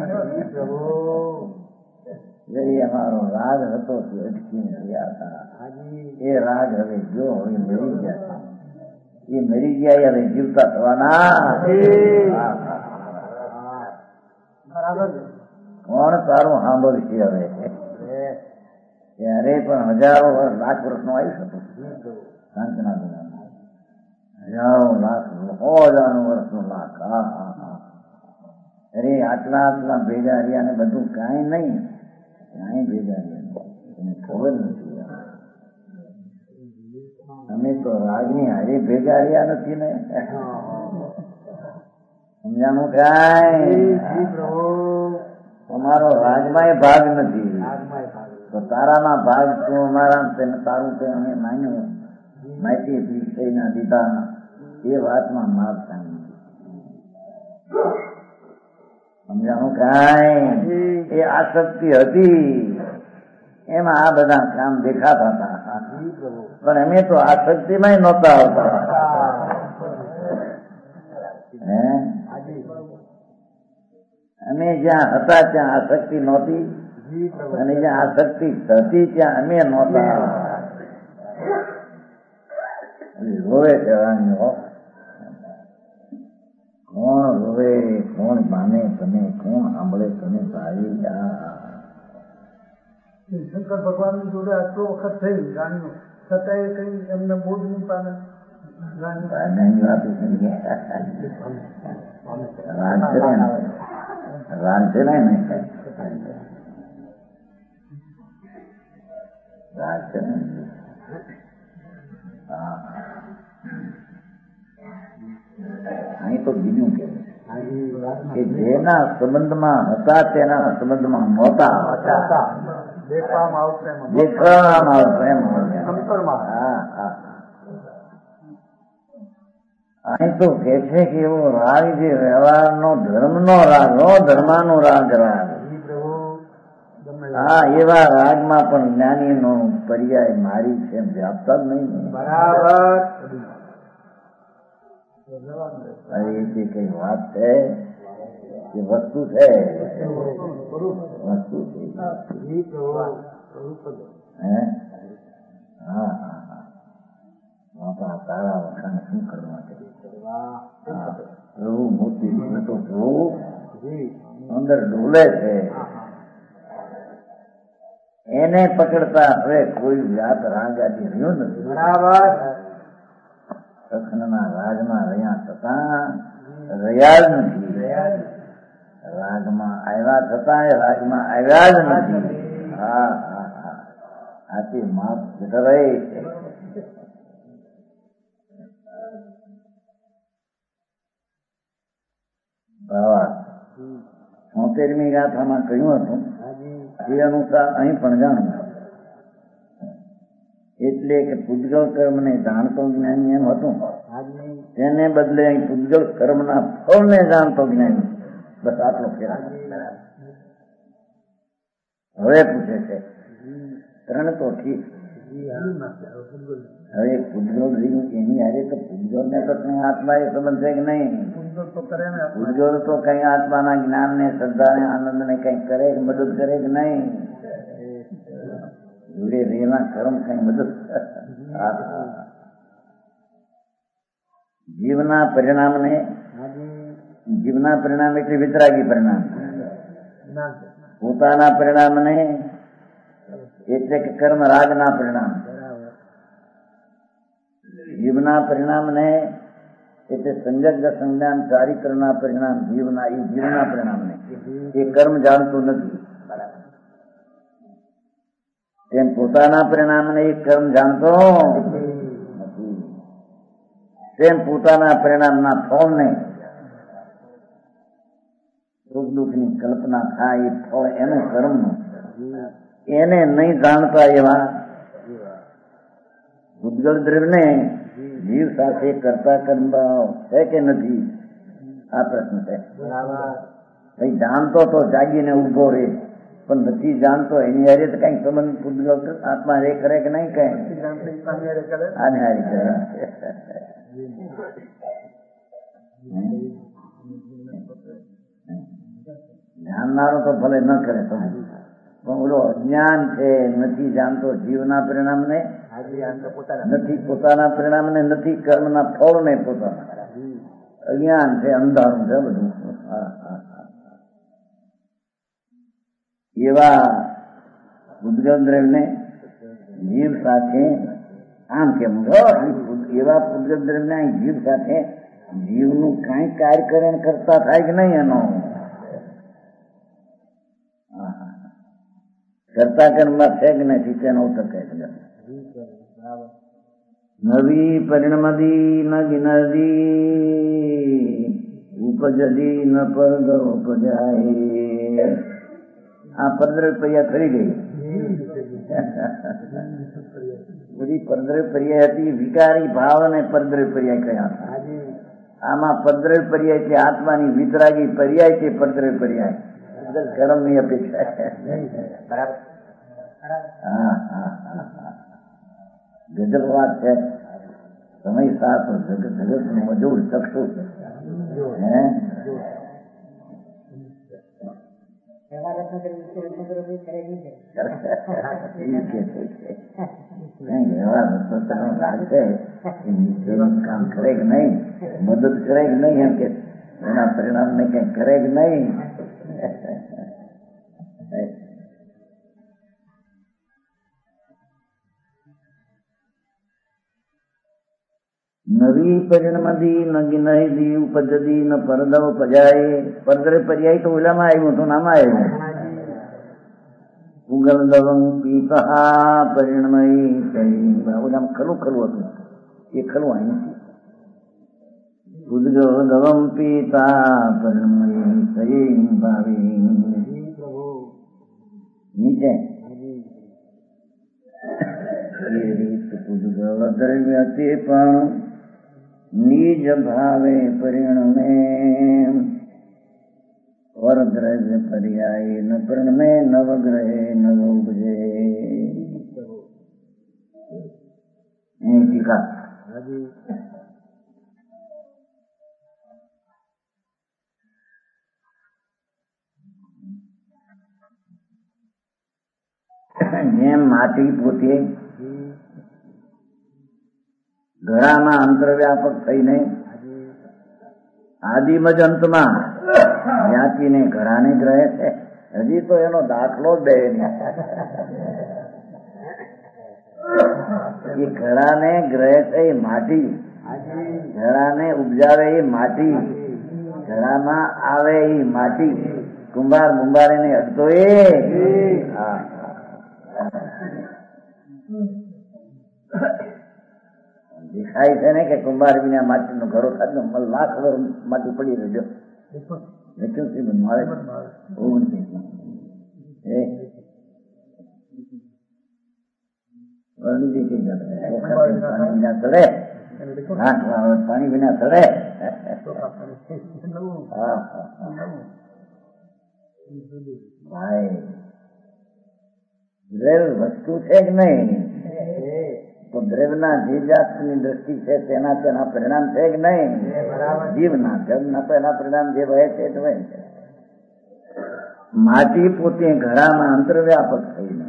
સાંભળ્યું. અમારો રાગ હતો તે અટકીને રહ્યા હતા. એ રાગ હવે જો હવે મરી ગયા છે. એ મરી ગયા હવે જીવતા થવાના. કોણ તારું સાંભળશે હવે? ત્યારે પણ હજારો વર્ષ લાખ વર્ષ નું આયુષ્ય હતું શાંતિના દુનિયામાં. હજારો લાખ સો હજાર વર્ષ નું લાખ. હા હા હા અરે આટલા આટલા ભેગા રહ્યા ને બધું કાંઈ નહીં, કાંઈ ભેગા રહ્યા એને ખબર નથી. અમે તો રાજની હારે ભેગા રહ્યા નથી ને. સમજાણું કાંઈ? તમારો રાજમાં ભાગ નથી તો તારામાં ભાગ તું અમારા તારું તે અમે માન્યું માહિતી વિષયના દીધા એ વાતમાં માગતા નથી. સમજાણું કાંઈ? એ આસક્તિ હતી એમાં આ બધા કામ દેખાતા હતા પણ અમે તો આસક્તિમાં નહોતા આવતા. હે અમે જ્યાં હતા ત્યાં આસક્તિ નહોતી અને જ્યાં આસક્તિ હતી ત્યાં અમે નહોતા. રોવે છે રાણીઓ. કોણ રોવે, કોણ માને તને, કોણ સાંભળે તને ભાઈ? શંકર ભગવાન ની જોડે આટલો વખત થઈ રાણીઓ, છતાંય કઈ એમને બોધ નહીં પામે. રાંધે ને અહીં તો બીજું કેવું કે જેના સંબંધમાં હતા તેના સંબંધમાં નહોતા. અહીં તો કે છે કે એવો રાગ જે વ્યવહારનો ધર્મનો રાગ, નો ધર્માનો રાગ રાગ. હા, એવા રાગમાં પણ જ્ઞાનીનો પર્યાય મારી છે એમ વ્યાપતા જ નહીં. બરાબર. એ કઈ વાત છે કે વસ્તુ છે, વસ્તુ છે. હા હા હા, બાપા તારા વખાણ શું કરવા છે? પ્રભુ મોતી તો જોવું અંદર ડોલે છે, એને પકડતા હવે કોઈ વ્યાપ રાગ આદિ રહ્યો નથી. બરાબર. કૃષ્ણના રાજમાં રહ્યા છતાં રહ્યા જ નથી, રાગમાં આવ્યા છતાં રાગમાં આવ્યા જ નથી. હા હા હા, આથી માપ જટરાય છે. બાવા છોતેરમી ગાથામાં કહ્યું હતું એ અનુસાર અહીં પણ જાણવું. એટલે કે પૂતગલ કર્મને જાણતો જ્ઞાની એમ હતું, તેને બદલે અહીં પૂતગલ કર્મના ફળને જાણતો જ્ઞાની. બસ આટલો ફેર. હવે પૂછે છે ત્રણ તો ઠીક, હવે પૂતગલ રહ્યું એની હારે તો પૂતગલ ને તો કઈ આત્મા એ સંબંધ છે કે નહીં? પૂતગલ તો કઈ આત્માના જ્ઞાન ને શ્રદ્ધા ને આનંદ ને કઈ કરે કે મદદ કરે કે નહીં? જોડે રેના કર્મ કઈ મદદ. જીવના પરિણામ ને, જીવના પરિણામ એટલે વિતરાગી પરિણામ, પોતાના પરિણામ ને એટલે કે કર્મ રાગના પરિણામ. જીવના પરિણામ ને એટલે સંજગ સંજ્ઞાન ચારિત્રના પરિણામ. જીવના એ જીવના પરિણામ ને એ કર્મ જાણતું નથી. તેમ પોતાના પરિણામને એ કર્મ જાણતો નથી. તેમ પોતાના પરિણામના ફળને સુખ દુઃખની કલ્પના થાય એ ફળ એનું કર્મનું એને નહીં જાણતા એવા ઉદ્ગલ દ્રવ્યને જીવ સાથે કરતા કર્મ ભાવ છે કે નથી? આ પ્રશ્ન છે. ભાઈ જાણતો તો જાગીને ઉભો રહે, પણ નથી જાણતો એની હારે તો કઈ સંબંધ પૂતગલ આત્મા રે કરે કે નહીં? કઈ આને હારી કરે. જાણનારો તો ભલે ન કરે પણ ઓલો અજ્ઞાન છે, નથી જાણતો જીવના પરિણામ ને, નથી પોતાના પરિણામ ને, નથી કર્મના ફળ ને, પોતાના અજ્ઞાન છે, અંધારું છે બધું. એવા ઉદ્ગલ દ્રવ્યને જીવ સાથે આમ કેમ એવા ઉદ્ગલ દ્રવ્યને જીવ સાથે જીવનું કઈ કાર્યકરણ કરતા થાય કે નહીં? એનો કરતા કર્મમાં છે કે નથી તેનો ઉત્તર કહે છે. નવી પરિણમદી ન ગિનદી ઉપજદી ન પરદ ઉપજાય. આ પરદ્રવ્ય પર્યા ખરી ગઈ. બધી પરદ્રવ્ય પર્યાય હતી, વિકારી ભાવ અને પરદ્રવ્ય પર્યાય કયા હતા. આમાં પરદ્રવ્ય પર્યાય એટલે આત્માની વિતરાગી પર્યાય છે. પરદ્રવ્ય પર્યાય કર્મ ની અપેક્ષા. હા હા હા, ગજબ વાત છે. સમય સાથ જગત જગત નું મજૂર ચક્ષુ હે કામ કરે કે નહીં, મદદ કરે કે નહીં એમ કે એના પરિણામ ને કઈ કરે જ નહીં. નવી પરિણમદી નહી ઉપજદી ન પરદવ પજાય. પરદરે પર્યાય તો ઓલામાં આવ્યું હતું, નામાં આવ્યું. ઉગલ દવમ પીતા પરિણમય ઓલામાં ખલું ખલું હતું, એ ખલું અહીં નથી. ઉદગલ દવમ પીતા પરિણમય ભાવી નીચે એ રીત ઉદગલ દ્રવ્ય તે પણ નિજ ભાવે પરિણમે. વરદ્રવ્ય પર્યાય ન પરિણમે નવગ્રહે નવ ઉપજે. ટીકા જેમ માટી પોતે ઘડામાં અંતરવ્યાપક થઈને આદિમજ અંતમાં જ્ઞાતિને ઘડાને જ રહે છે. હજી તો એનો દાખલો જ દે નહીં. એ ઘડાને ગ્રહે છે એ માટી, ઘડાને ઉપજાવે એ માટી, ઘડામાં આવે એ માટી. કુંભાર મુંભારે ને અડતો એ દેખાય છે ને કે કુંભાર વિના માટી નો ઘરો થાય લાખ વર્ષ માટી પડી રહેજો. પાણી વિના ચડે. ભાઈ દ્રવ્ય વસ્તુ છે કે નહીં? તો દ્રવ્યના જે જાતની દ્રષ્ટિ છે તેના તેના પરિણામ છે કે નહીં? જીવના જગના તો એના પરિણામ જે વહે છે તે વહે છે. માટી પોતે ઘડામાં અંતરવ્યાપક થઈને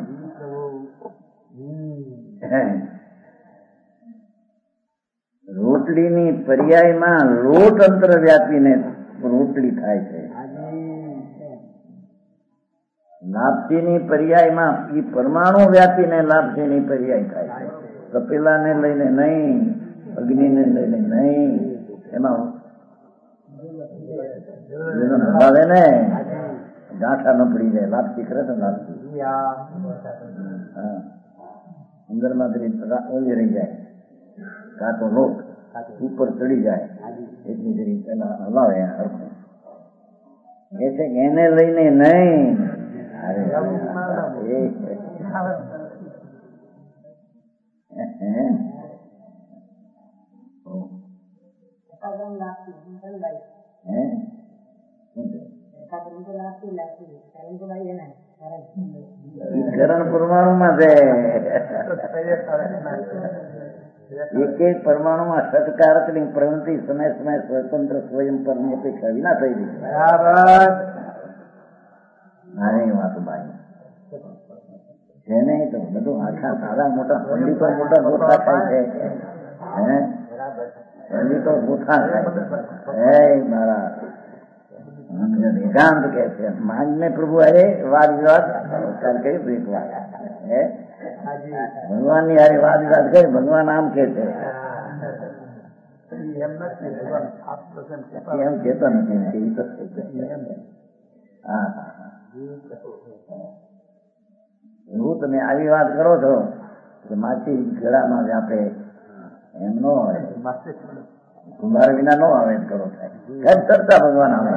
રોટલીની પર્યાયમાં લોટ અંતરવ્યાપીને રોટલી થાય છે. લાપસીની પર્યાયમાં એ પરમાણુ વ્યાપીને લાપસીની પર્યાય થાય છે. કપિલાને લઈને નહીં, અગ્નિને લઈને નહીં. એમાં હલાવે ને ગાંઠા ન પડી જાય. લાપસી કરે તો લાપસી અંદર માં ઓલી રહી જાય. કાંટો લોટ ઉપર ચડી જાય એટલી જરી પેલા હલાવે હરખું. એ છે કે એને લઈને નહીં. કરણ પરમાણુ માં છે. એક એક પરમાણુ માં સત્કારક ની પ્રવૃત્તિ સમય સમય સ્વતંત્ર સ્વયં પર ની અપેક્ષા વિના થઈ રહી. નાની વાત ભાઈ છે નહીં તો બધું આખા સારા મોટા પંડિતો મોટા ગોથા થાય છે. હે પંડિતો ગોથા થાય. હે મારા વેદાંત કે છે માન ને પ્રભુ અરે વાદ વિવાદ કરી બ્રેક વાત. હે ભગવાન ની હારે વાદ વિવાદ કરી. ભગવાન આમ કે છે એમ કેતો નથી. હા એવું તમે આવી વાત કરો છો કે માછી ગળામાં વ્યાપે એમ ન હોય. કુંભાર વિના નો આવે કરો થાય કરતા ભગવાન આવે.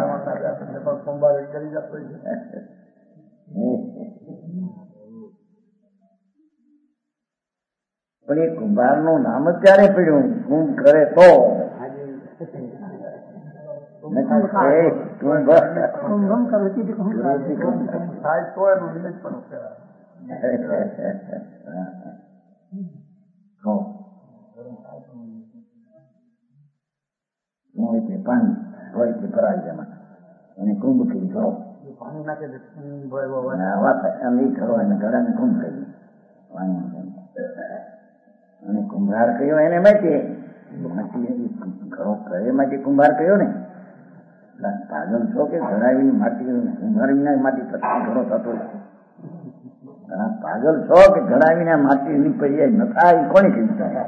પણ એ કુંભાર નું નામ જ ક્યારે પડ્યું? કુંભ કરે તો પાણી હોય તે ભરાય જમા અને કુંભ કરી કરો. પાણી ખરો એને ઘડાને કુંભ કરી પાણી અને કુંભાર કયો એને માહિતી ઘરો કરે માટે કુંભાર કયો ને પાગલ છો કે ઘડાવીને માટી ઉઘાડીને માટી પછી ઘણો થતો પાગલ છો કે ઘડાવીને માટીની પર્યાય ન થાય કોની કઈ થાય?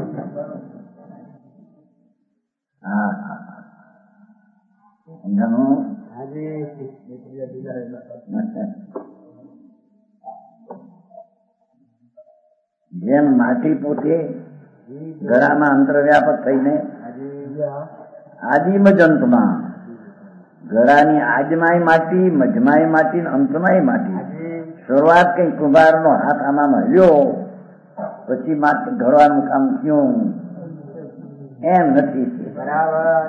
હા હા સમજાણું? જેમ માટી પોતે ગળામાં અંતરવ્યાપક થઈને આદિમ જ અંતમાં ગળાની આજમાય માટી, મજમાય માટી ને અંતમાય માટી. શરૂઆત કઈ કુંભારનો હાથ આમાં મળ્યો પછી માટી ઘડવાનું કામ થયું એમ નથી. બરાબર.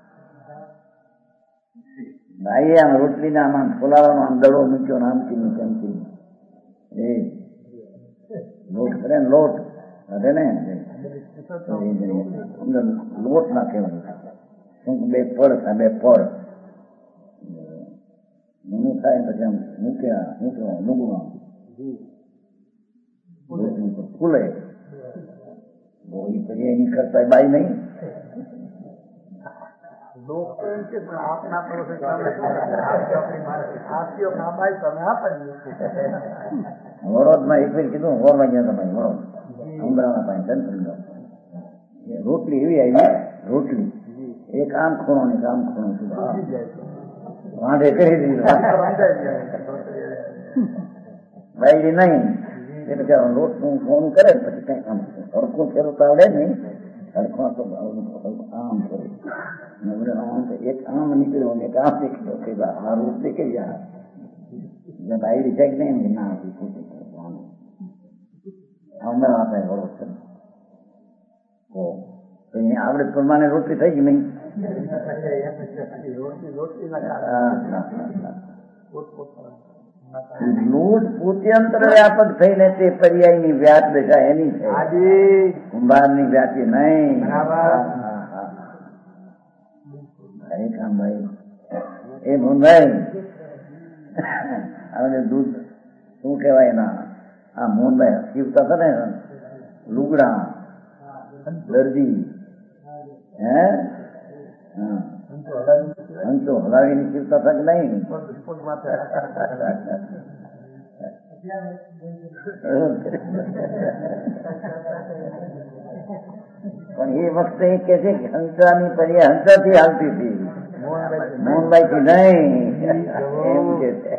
ભાઈ આમ રોટલીને આમાં ફોલાવાનો આમ દડો મૂક્યો ને આમથી તેમથી એ લોટ કરે ને લોટ વધે ને અંદર લોટ નાખેલો શું બે પડ થાય બે પડ એનું થાય પછી આમ મૂક્યા મૂક્યો લુગડું ફૂલે એની કરતા બાઈ નહીં. વડોદમાં એક વાર કીધું હોરવા ગયા હતા ભાઈ વડોદ અમદાવાદ પાસે રોટલી એવી આવી રોટલી એક આમ ખૂણો ને આમ ખૂણો વાંધે કરી દીધું બાયડી નહીં એ બિચારો લોટ નું ફોન કરે પછી કઈ આમ હડકું ફેરવતા આવડે નહીં હડકો તો આમ કરે એક આમ નીકળ્યો ને એક આમ નીકળ્યો કે આ રોટલી કઈ જાય બાયડી છે કે નહીં ના અમદાવાદ આપે વડોદ છે આવડે પ્રમાણે રોટલી થઈ ગઈ નહીં. લોટ પોતે અંતર વ્યાપક થઈને તે પર્યાયની વ્યાપ દશા એની છે, કુંભારની વ્યાપી નહીં. એ મોહનભાઈ હવે દૂધ શું કેવાય ના આ મોહનભાઈ શીવતા હતા ને લુગડા દર્દી હે હંસો હલાવીને શીવતા હતા કે નહીં? પણ એ વખતે એ કે છે કે હંસાની પર્યા હંસાથી હાલતી હતી મોહનભાઈ થી નહીં એમ કે છે.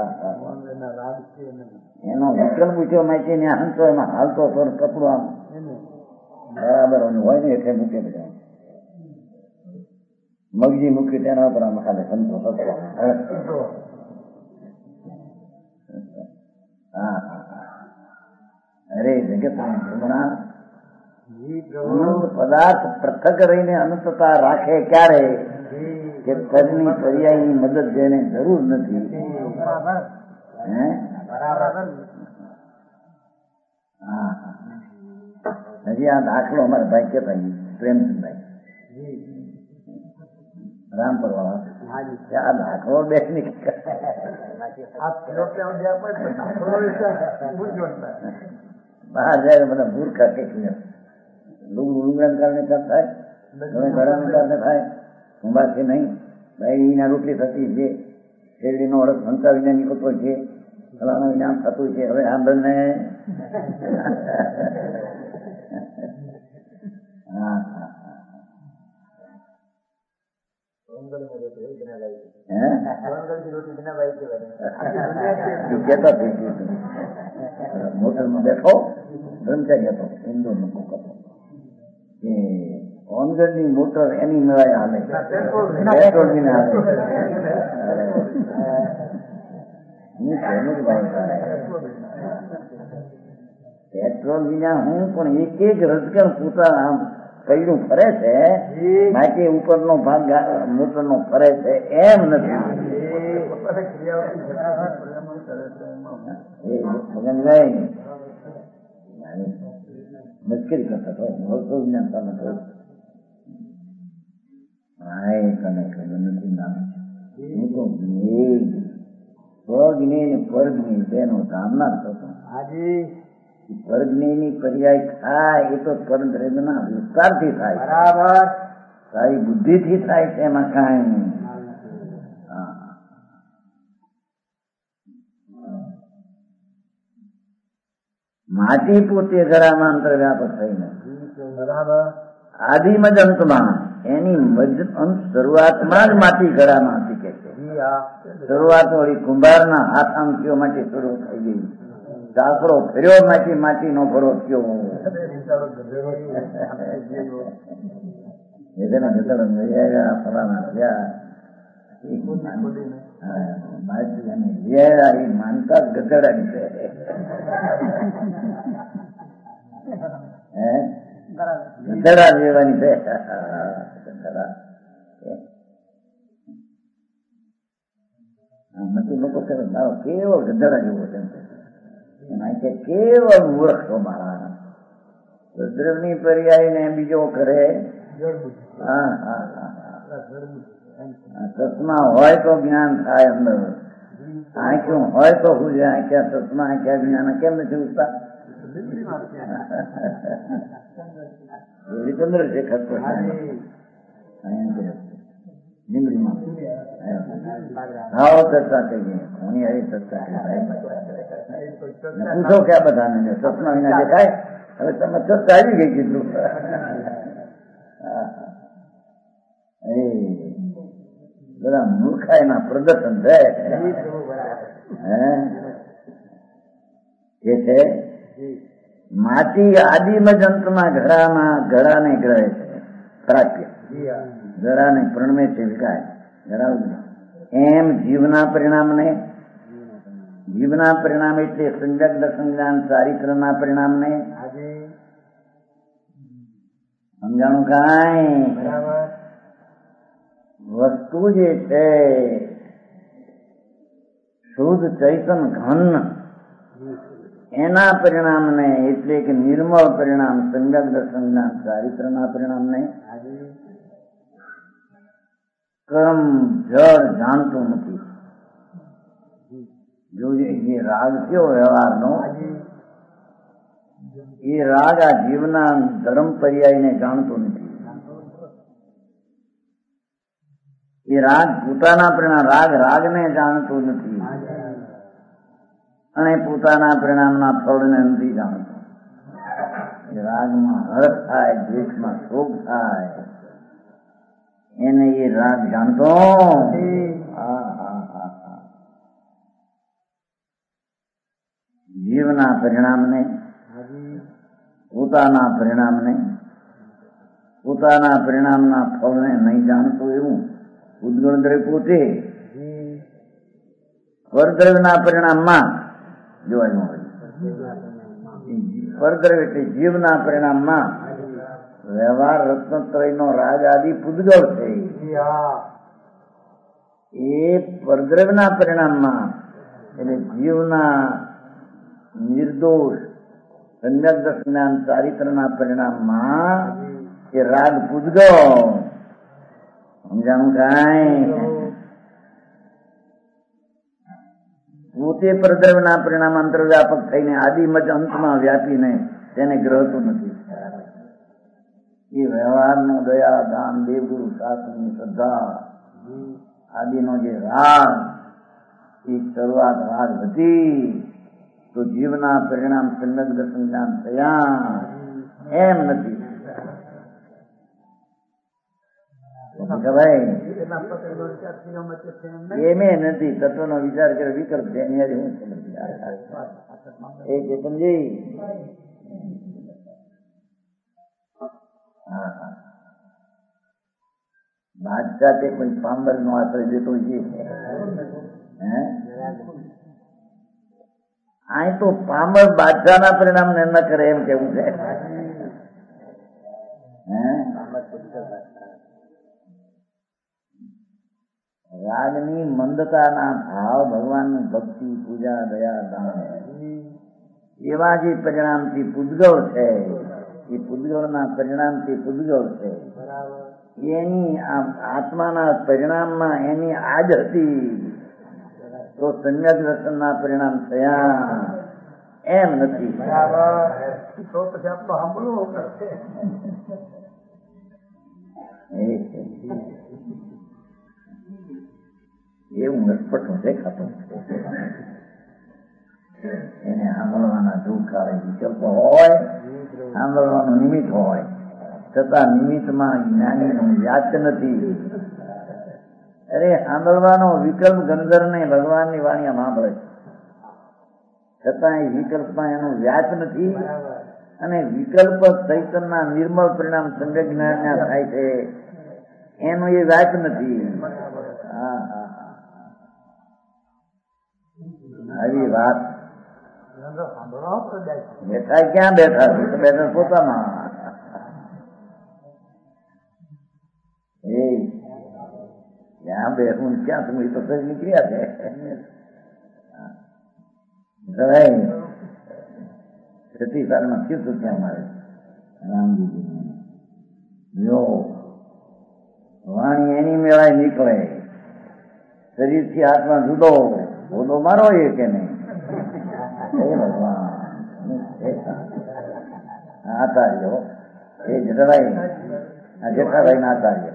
એનો વિકલ્પ પૂછ્યો માહિતી ને હંસો એમાં હાલતો હતો કપડું આમ બરાબર હોય ને એટલે મૂકે બધા મગજી મૂક્યું તેના ઉપર આમ ખાલે હંસો થતો. હા અરે જગત પદાર્થ પૃથક રહીને અનંતતા રાખે ક્યારે કે પદની પર્યાયની મદદ જેને જરૂર નથી. હજી આ દાખલો અમારા ભાઈ કેતા પ્રેમચંદભાઈ રામપર વાળા આ દાખલો બે બહાર જાય બધા મૂર્ખા કે લુગડું લુગડા કારણે થાય ઘણા કારણે થાય કુંભારથી નહીં ભાઈ એના રોટલી થતી છે શેરડીનો અડસ હંસા વિના નીકળતો છે ફલાણા વિના થતું છે. હવે આ બંને હા મોટરમાં બેઠો બ્રહ્મચારી હતો હિન્દુ લોકો હતો કે ઓનગઢ ની મોટર એની મેળાએ હાલે પેટ્રોલ વિના હાલે. પેટ્રોલ વિના હું પણ એક એક રજકણ પોતાના આમ કઈડું ફરે છે બાકી ઉપરનો ભાગ મોટર નો ફરે છે એમ નથી. મુશ્કેલ કરતા હોય નથી નામ સ્વજ્ઞ પરજ્ઞ બેનો સામના થતો. સ્વર્ગની ની પર્યાય થાય એ તો પરદ્રેવના વિસ્તારથી થાય, બરાબર સારી બુદ્ધિથી થાય છે. એમાં કાંઈ માટી પોતે ઘડામાં અંતર વ્યાપક થઈ નથી. બરાબર. આદિમજ અંતમાં એની મજ અંત શરૂઆતમાં જ માટી ઘડામાં હતી કે છે. શરૂઆત વળી કુંભારના હાથ આંકીઓ માટે શરૂ થઈ ગઈ. દાખલો ફેર્યો માટી માટી નો ફરો થયો. માનતા ગધેડા છે. ગધેડા જેવાની છે. નથી લોકો કેવો ગધેડા જેવો છે. કેવળ મૂર્ખ છો મારા. દ્રવની પર્યાય ને બીજો કરે. હા હા હા ચશ્મા હોય તો જ્ઞાન થાય અંદર. આંખ્યું હોય તો હું જે આંખ્યા ચશ્મા આંખ્યા જ્ઞાન કેમ નથી ઉઠતા? ચંદ્રશેખર લીમડીમાં આવો ચર્ચા કહીએ. ઘણી આવી ચર્ચા પૂછો ક્યાં બધાને ચશ્મા વિના દેખાય. હવે તમે ચર્ચા આવી ગઈ કીધું. એ બધા મૂર્ખાઈના પ્રદર્શન છે. એ છે માટી આદિમજ અંતમાં ઘડામાં ઘડાને ગ્રહે છે. પ્રાપ્ય ઘડાને પ્રણમે છે વિકાય. ઘડા એમ જીવના પરિણામને જીવના પરિણામ એટલે સંજક દર્શન ચારિત્રના પરિણામને સમજાણું કાંઈ? વસ્તુ જે છે શુદ્ધ ચૈતન ઘન એના પરિણામને એટલે કે નિર્મળ પરિણામ સંજક દર્શન ચારિત્રના પરિણામને કર્મ જળ જાણતું નથી. જો એ રાગ થયો વ્યવહારનો, એ રાગ આ જીવના ધર્મ પર્યાયને જાણતો નથી. એ રાગ પોતાના પરિણામ રાગ રાગને જાણતું નથી અને પોતાના પરિણામના ફળને નથી જાણતો. એ રાગમાં હર્ષ થાય, દ્વેષમાં શોક થાય, એને એ રાગ જાણતો. જીવના પરિણામને પોતાના પરિણામને પોતાના પરિણામના ફળને નહીં જાણતો એવું ઉદ્ગણ દ્રવ્ય પોતે પરદ્રવ્યના પરિણામમાં જોવાનું હોય. પરદ્રવ્ય એટલે જીવના પરિણામમાં વ્યવહાર રત્નત્રયનો રાગ આદિ પૂદગળ છે. એ પરદ્રવ્યના પરિણામમાં એટલે જીવના નિર્દોષ સંજક દર્શન ચારિત્રના પરિણામમાં એ રાગ પૂદગળ. સમજાણું કાંઈ? પોતે પરદ્રવ્યના પરિણામ અંતર્વ્યાપક થઈને આદિમજ અંતમાં વ્યાપીને તેને ગ્રહતું નથી. એ વ્યવહારનો દયા દાન દેવગુરુ શાસ્ત્રની શ્રદ્ધા આદિનો જે રાગ એ શરૂઆત રાગ હતી તો જીવના પરિણામ સંજક દર્શન જ્ઞાન થયા એમ નથી. એમે નથી તત્વનો વિચાર કરે વિકલ્પ છે. એ કે સમજી બાદશાહ તે કોઈ પાંબર નો આશ્રય દેતો છે. આ તો પાંબર બાદશાહ ના પરિણામ ને ન કરે એમ કેવું છે. રાગની મંદતાના ભાવ ભગવાનની ભક્તિ પૂજા દયા દાન એવા જે પરિણામથી પૂદગળ છે એ પૂદગળના પરિણામથી પૂદગળ છે. એની આત્માના પરિણામમાં એની આજ હતી તો સંજક દર્શનના પરિણામ થયા એમ નથી. તો પછી આપણો સાંભળવો પડશે. એવું નટપટ દેખાતું એને સાંભળવાના દુઃખ આવે, વિકલ્પ હોય, સાંભળવાનું નિમિત્ત હોય, છતાં નિમિત્તમાં જ્ઞાનીનું વ્યાચ નથી. અરે સાંભળવાનો વિકલ્પ ગંધર્વ ને ભગવાનની વાણીયા સાંભળે છે, છતાં એ વિકલ્પમાં એનું વ્યાચ નથી. અને વિકલ્પ ચૈતનના નિર્મળ પરિણામ સંજ્ઞ જ્ઞાન થાય છે, એનું એ વ્યાચ નથી. હા હા આવી વાત બેઠા ક્યાં બેઠા છે? બેઠા પોતામાં. એ ક્યાં બેઠું ક્યાં સમય તો ફરી નીકળ્યા છે. છઠ્ઠી સાલમાં થયું ત્યાં મારે રામજીજી જો વાણી એની મેળાય નીકળે, શરીરથી આત્મા જુદો બોલો મારો એ કે નહીં? ભગવાન આચાર્ય એ જટાભાઈ આ જેઠાભાઈ ના આચાર્ય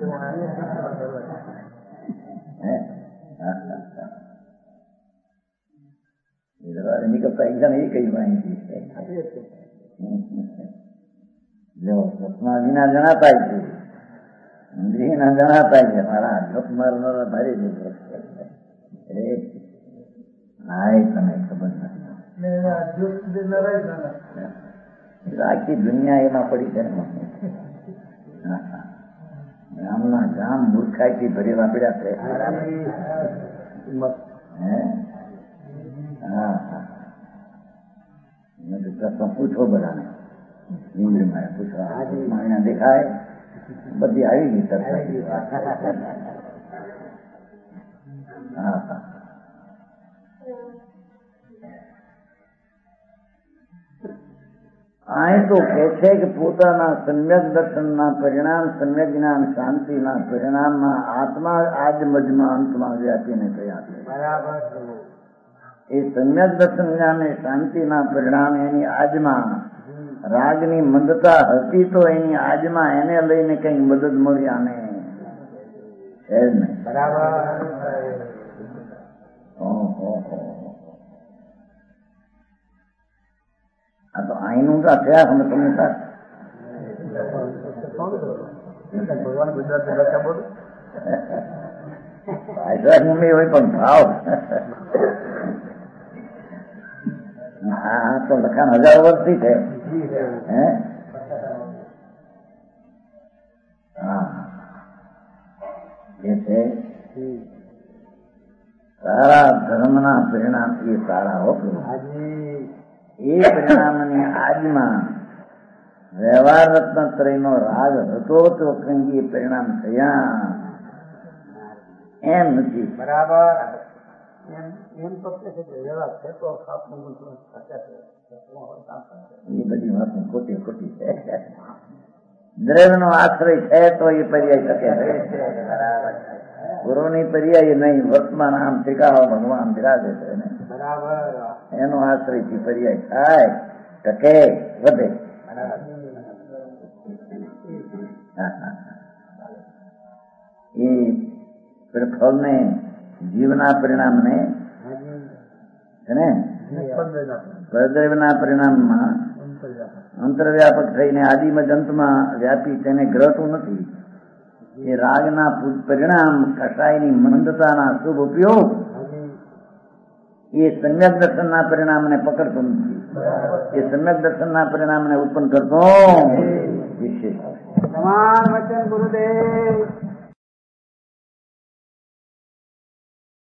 નીકળતા એકદમ એ કઈ માહિતી છે. જો સપના વિના જણાતા છે, ઇન્દ્રિયના જણાતા છે. મારા જોક મારનારા ભારે જગ્યા હા એ તમે ખબર નથી. આખી દુનિયા એમાં પડી છે. ગામના ગામ મૂર્ખાઈથી ભરેલા પડ્યા છે. હા હા પ્રશ્ન પૂછો બધાને, ઇન્દ્રિયમાં પૂછવા એના દેખાય બધી આવી ગઈ સરકાર. હા હા અહીં તો કે છે કે પોતાના સમ્યક દર્શનના પરિણામ, સમ્યક જ્ઞાન શાંતિના પરિણામમાં આત્મા આજ મજમાં અંતમાં વ્યાપીને થયા છે. એ સમ્યક દર્શન જ્ઞાન શાંતિના પરિણામ એની આજમાં રાગની મંદતા હતી, તો એની આજમાં એને લઈને કઈ મદદ મળી આને છે જ નહીં. બરાબર. આ તો અહીંનું તો થયા અમે તમને ભગવાન ગુજરાતી ભાષા બોલું મમ્મી હોય પણ ભાવ હા તો લખાણ હજાર વર્ષથી છે. હે હા એ છે સારા ધર્મના પરિણામ એ સારા હો. એ પરિણામની આજમાં વ્યવહાર રત્નત્રયનો રાગ હતો તો કંઈ એ પરિણામ થયા એમ નથી. બરાબર. એમ તો છે કે વ્યવહાર છે તો એ બધી વાતો ખોટી ખોટી છે. દ્રવ્યનો આશ્રય છે તો એ પર્યાય શકે છે. ગુરુની પર્યાય નહીં. વર્તમાન આમ ઠેકાણો ભગવાન બિરાજે છે ને, બરાબર. એનો આશ્રય થી પર્યાય થાય, ટકે, વધે. એ ફળને જીવના પરિણામને છે ને પરદ્રવ્યના પરિણામમાં અંતરવ્યાપક થઈને આદિમજ અંતમાં વ્યાપી તેને ગ્રહતું નથી. એ રાગના પરિણામ કસાયની મંદતાના શુભ ઉપયોગ એ સમ્યક દર્શનના પરિણામને પકડતું નથી. એ સમ્યક દર્શનના પરિણામને ઉત્પન્ન કરતો વિશેષ. સમાન વચન ગુરુદેવ.